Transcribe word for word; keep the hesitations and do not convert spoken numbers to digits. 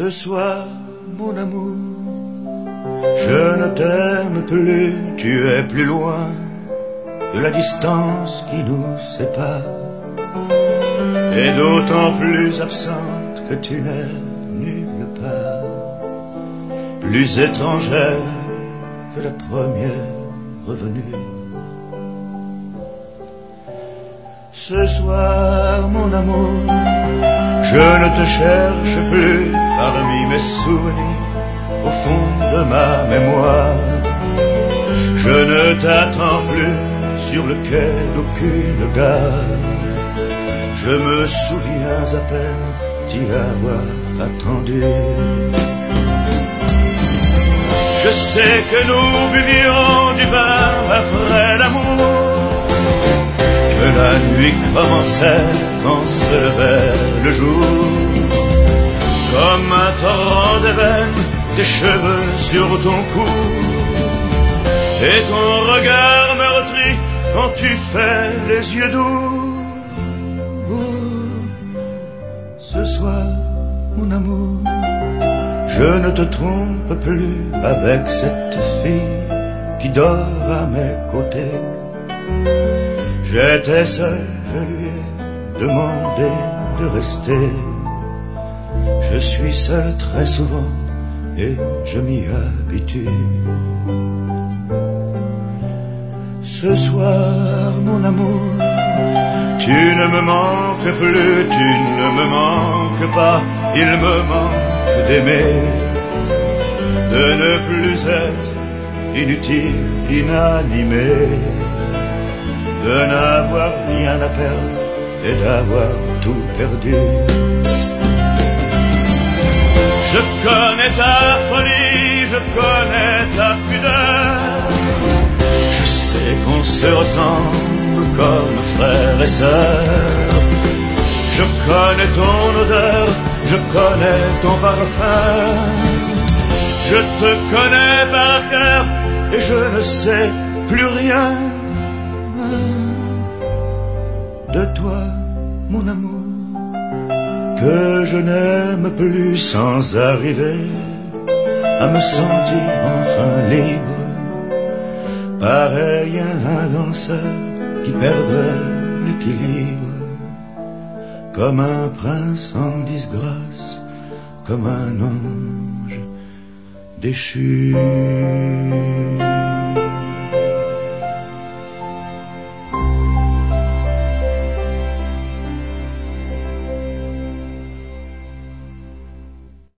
Ce soir, mon amour, je ne t'aime plus, tu es plus loin de la distance qui nous sépare, et d'autant plus absente que tu n'es nulle part, plus étrangère que la première revenue. Ce soir, mon amour, je ne te cherche plus parmi mes souvenirs, au fond de ma mémoire. Je ne t'attends plus sur le quai d'aucune gare. Je me souviens à peine d'y avoir attendu. Je sais que nous buvions du vin après l'amour, que la nuit commençait quand se levait le jour, comme un torrent d'ébène, tes cheveux sur ton cou, et ton regard meurtri quand tu fais les yeux doux. Ce soir, mon amour, je ne te trompe plus avec cette fille qui dort à mes côtés. J'étais seul, je lui ai demandé de rester. Je suis seul très souvent et je m'y habitue. Ce soir, mon amour, tu ne me manques plus, tu ne me manques pas. Il me manque d'aimer, de ne plus être inutile, inanimé, de n'avoir rien à perdre et d'avoir tout perdu. Je connais ta folie, je connais ta pudeur, je sais qu'on se ressemble comme frères et sœurs. Je connais ton odeur, je connais ton parfum, je te connais par cœur et je ne sais plus rien de toi, mon amour, que je n'aime plus sans arriver à me sentir enfin libre, pareil à un danseur qui perdrait l'équilibre, comme un prince en disgrâce, comme un ange déchu.